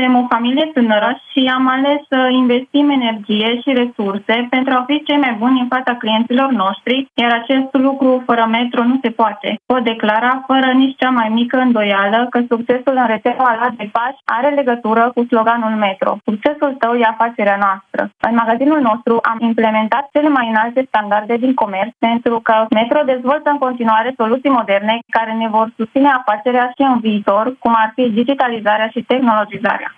Suntem o familie tânără și am ales să investim energie și resurse pentru a fi cei mai buni în fața clienților noștri, iar acest lucru fără Metro nu se poate. Pot declara fără nici cea mai mică îndoială că succesul în rețeaua Lat de Pași are legătură cu sloganul Metro. Succesul tău e afacerea noastră. În magazinul nostru am implementat cele mai înalte standarde din comerț pentru că Metro dezvoltă în continuare soluții moderne care ne vor susține afacerea și în viitor, cum ar fi digitalizarea și tehnologizarea.